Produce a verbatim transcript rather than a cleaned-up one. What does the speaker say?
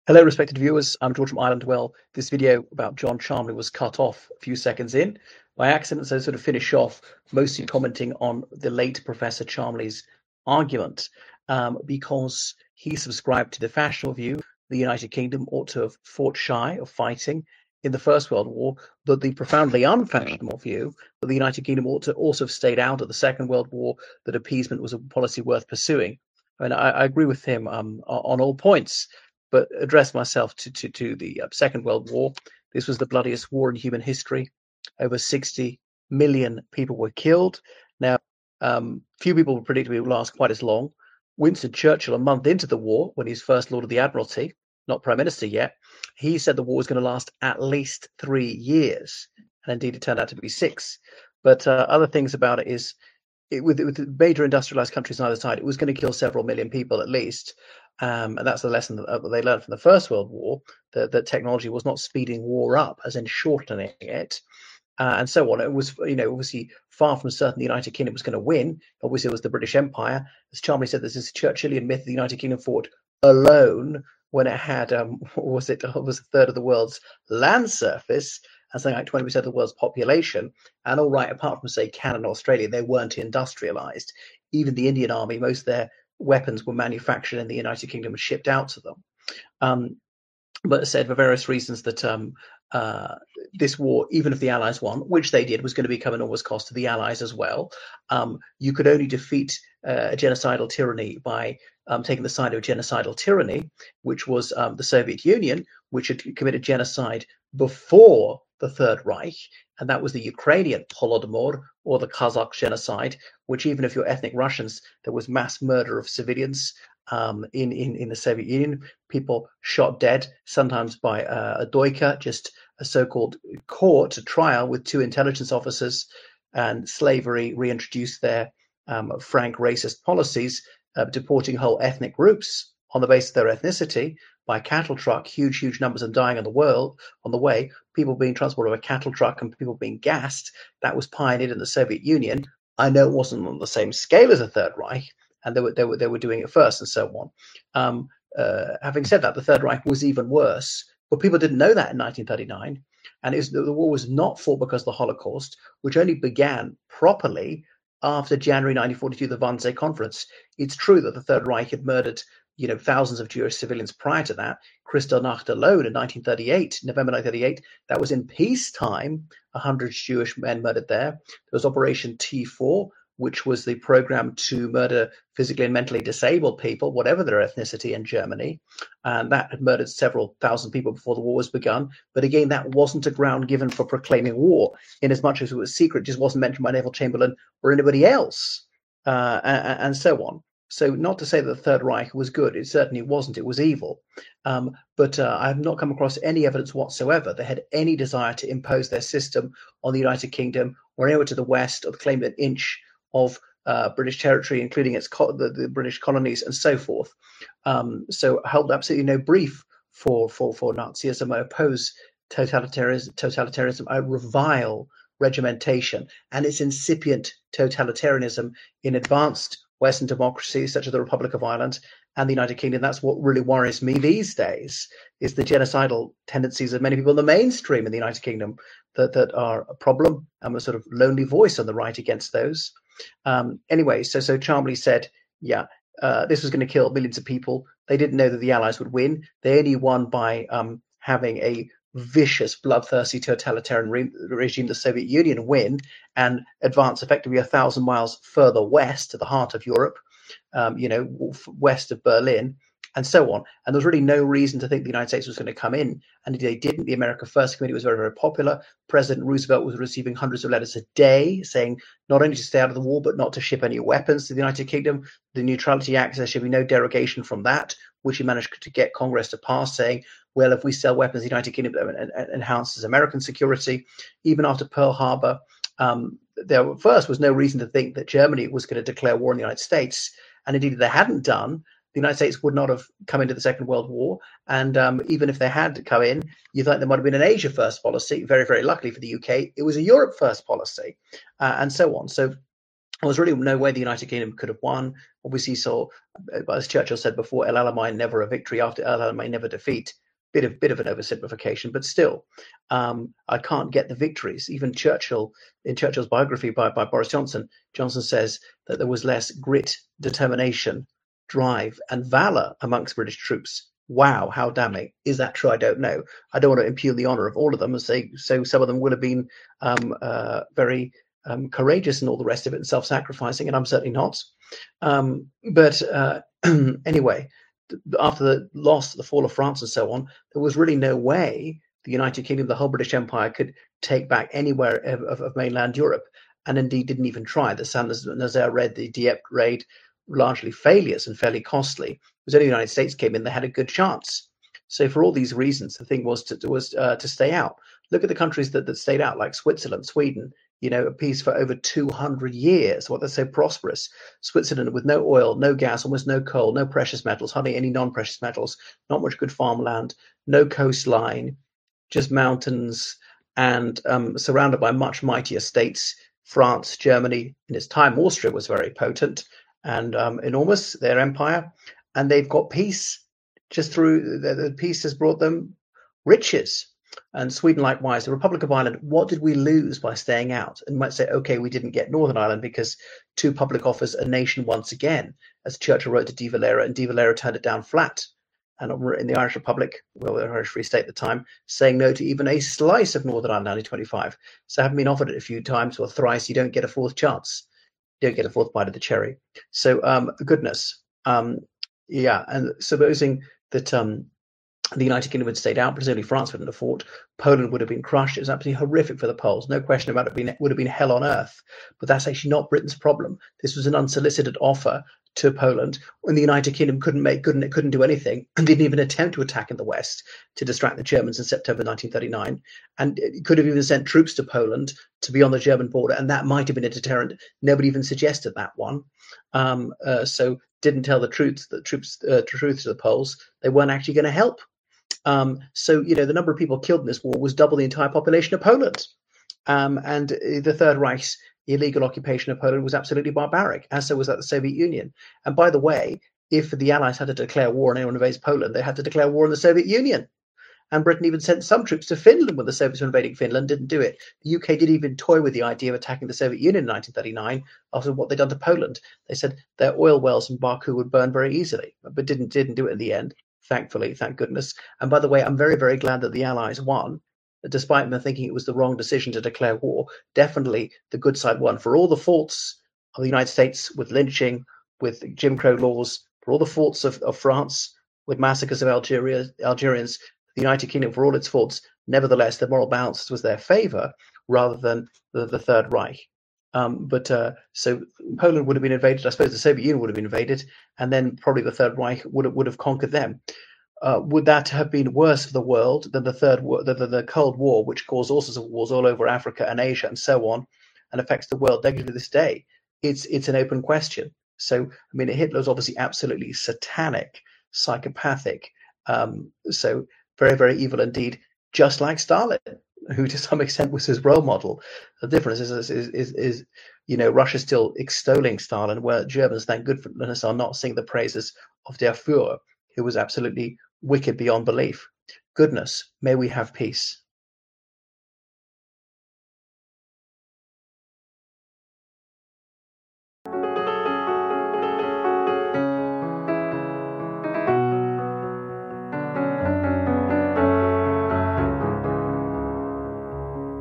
Hello, respected viewers. I'm George from Ireland. Well, this video about John Charmley was cut off a few seconds in by accident, so sort of finish off mostly commenting on the late Professor Charmley's argument, um, because he subscribed to the fashionable view the United Kingdom ought to have fought shy of fighting in the First World War, but the profoundly unfashionable view that the United Kingdom ought to also have stayed out of the Second World War, that appeasement was a policy worth pursuing. I mean, I, I agree with him um, on all points, but address myself to, to, to the uh, Second World War. This was the bloodiest war in human history. Over sixty million people were killed. Now, um, few people predicted it would last quite as long. Winston Churchill, a month into the war, when he's first Lord of the Admiralty, not Prime Minister yet, he said the war was going to last at least three years. And indeed, it turned out to be six. But uh, other things about it is, it, with, with major industrialized countries on either side, it was going to kill several million people at least. Um, and that's the lesson that, uh, they learned from the First World War, that, that technology was not speeding war up, as in shortening it, uh, and so on. It was, you know, obviously far from certain the United Kingdom was going to win. Obviously, it was the British Empire. As Charmley said, there's this Churchillian myth the United Kingdom fought alone when it had, um, what was it, it was a third of the world's land surface and something like twenty percent of the world's population. And all right, apart from, say, Canada and Australia, they weren't industrialized. Even the Indian Army, most of their weapons were manufactured in the United Kingdom and shipped out to them. Um, but said for various reasons that um, uh, this war, even if the Allies won, which they did, was going to become an enormous cost to the Allies as well. Um, you could only defeat uh, a genocidal tyranny by um, taking the side of a genocidal tyranny, which was um, the Soviet Union, which had committed genocide before the Third Reich, and that was the Ukrainian Holodomor, or the Kazakh genocide, which, even if you're ethnic Russians, there was mass murder of civilians um, in, in, in the Soviet Union, people shot dead, sometimes by uh, a doika, just a so-called court, a trial with two intelligence officers, and slavery reintroduced their um, frank racist policies, uh, deporting whole ethnic groups on the basis of their ethnicity by cattle truck, huge, huge numbers and dying on the world on the way, people being transported by cattle truck and people being gassed. That was pioneered in the Soviet Union. I know it wasn't on the same scale as the Third Reich, and they were they were they were doing it first and so on. Um, uh, having said that, the Third Reich was even worse, but people didn't know that in nineteen thirty-nine, and it was, the war was not fought because of the Holocaust, which only began properly after January nineteen forty-two, the Wannsee Conference. It's true that the Third Reich had murdered, you know, thousands of Jewish civilians prior to that. Kristallnacht alone in nineteen thirty-eight, November nineteen thirty-eight, that was in peacetime, one hundred Jewish men murdered there. There was Operation T four, which was the program to murder physically and mentally disabled people, whatever their ethnicity, in Germany. And that had murdered several thousand people before the war was begun. But again, that wasn't a ground given for proclaiming war, in as much as it was secret, just wasn't mentioned by Neville Chamberlain or anybody else, uh, and, and so on. So not to say that the Third Reich was good, it certainly wasn't, it was evil. Um, but uh, I have not come across any evidence whatsoever that had any desire to impose their system on the United Kingdom or anywhere to the west, or claim an inch of uh, British territory, including its co- the, the British colonies and so forth. Um, so I hold absolutely no brief for, for, for Nazism. I oppose totalitarianism, totalitarianism. I revile regimentation and its incipient totalitarianism in advanced Western democracies such as the Republic of Ireland and the United Kingdom. That's what really worries me these days, is the genocidal tendencies of many people in the mainstream in the United Kingdom that, that are a problem. I'm a sort of lonely voice on the right against those. Um, anyway, so so Charmley said, yeah, uh, this was going to kill millions of people. They didn't know that the Allies would win. They only won by um, having a vicious, bloodthirsty, totalitarian re- regime, the Soviet Union, win and advance effectively a thousand miles further west to the heart of Europe, um, you know, west of Berlin, and so on. And there was really no reason to think the United States was going to come in. And they didn't. The America First Committee was very, very popular. President Roosevelt was receiving hundreds of letters a day saying not only to stay out of the war, but not to ship any weapons to the United Kingdom. The Neutrality Act, there should be no derogation from that, which he managed to get Congress to pass, saying, well, if we sell weapons to the United Kingdom, it enhances American security. Even after Pearl Harbor, um, there first was no reason to think that Germany was going to declare war on the United States. And indeed, if they hadn't done, the United States would not have come into the Second World War. And um, even if they had come in, you thought there might have been an Asia First policy. Very, very luckily for the U K, it was a Europe First policy, uh, and so on. So there was really no way the United Kingdom could have won. Obviously, so as Churchill said before, El Alamein never a victory after El Alamein never defeat. Bit of bit of an oversimplification, but still, um, I can't get the victories. Even Churchill, in Churchill's biography by, by Boris Johnson, Johnson says that there was less grit, determination, drive, and valor amongst British troops. Wow, how damning. Is that true? I don't know. I don't want to impugn the honour of all of them and say so some of them would have been um, uh, very um, courageous and all the rest of it and self-sacrificing, and I'm certainly not. Um, but uh, anyway, after the loss, the fall of France and so on, there was really no way the United Kingdom, the whole British Empire, could take back anywhere of, of, of mainland Europe, and indeed didn't even try. The Saint-Nazaire raid, the Dieppe raid, largely failures and fairly costly. It was only the United States came in, they had a good chance. So for all these reasons, the thing was to was uh, to stay out. Look at the countries that, that stayed out, like Switzerland, Sweden, you know, a peace for over two hundred years, what they're so prosperous. Switzerland with no oil, no gas, almost no coal, no precious metals, hardly any non-precious metals, not much good farmland, no coastline, just mountains, and um, surrounded by much mightier states. France, Germany, in its time, Austria was very potent and um, enormous, their empire, and they've got peace just through the, the peace has brought them riches. And Sweden likewise. The Republic of Ireland, what did we lose by staying out? And you might say, okay, we didn't get Northern Ireland because two public offers a nation once again, as Churchill wrote to De Valera, and De Valera turned it down flat. And in the Irish Republic, well, the Irish Free State at the time, saying no to even a slice of Northern Ireland in nineteen twenty-five. So having been offered it a few times or thrice, you don't get a fourth chance. You don't get a fourth bite of the cherry. So um, goodness. Um, yeah, and supposing that um, the United Kingdom had stayed out, presumably France wouldn't have fought, Poland would have been crushed. It was absolutely horrific for the Poles. No question about it, it would have been hell on earth. But that's actually not Britain's problem. This was an unsolicited offer to Poland when the United Kingdom couldn't make good and it couldn't do anything and didn't even attempt to attack in the West to distract the Germans in September nineteen thirty-nine. And it could have even sent troops to Poland to be on the German border, and that might have been a deterrent. Nobody even suggested that one. Um, uh, so didn't tell the truth, the troops, uh, truth to the Poles. They weren't actually going to help. Um, so, you know, the number of people killed in this war was double the entire population of Poland. Um, and the Third Reich's illegal occupation of Poland was absolutely barbaric, as so was that the Soviet Union. And by the way, if the Allies had to declare war on anyone who invades Poland, they had to declare war on the Soviet Union. And Britain even sent some troops to Finland when the Soviets were invading Finland, didn't do it. The U K did even toy with the idea of attacking the Soviet Union in nineteen thirty-nine after what they'd done to Poland. They said their oil wells in Baku would burn very easily, but didn't didn't do it in the end. Thankfully, thank goodness. And by the way, I'm very, very glad that the Allies won, despite them thinking it was the wrong decision to declare war. Definitely the good side won. For all the faults of the United States with lynching, with Jim Crow laws, for all the faults of, of France with massacres of Algeria, Algerians, the United Kingdom, for all its faults, nevertheless, the moral balance was their favor rather than the, the Third Reich. Um, but uh, so Poland would have been invaded. I suppose the Soviet Union would have been invaded, and then probably the Third Reich would have, would have conquered them. Uh, would that have been worse for the world than the third, the, the, the Cold War, which caused all sorts of wars all over Africa and Asia and so on, and affects the world negatively to this day? It's it's an open question. So I mean, Hitler was obviously absolutely satanic, psychopathic, um, so very very evil indeed, just like Stalin, who to some extent was his role model. The difference is, is, is, is you know, Russia still extolling Stalin, where Germans, thank goodness, are not singing the praises of Der Führer, who was absolutely wicked beyond belief. Goodness, may we have peace.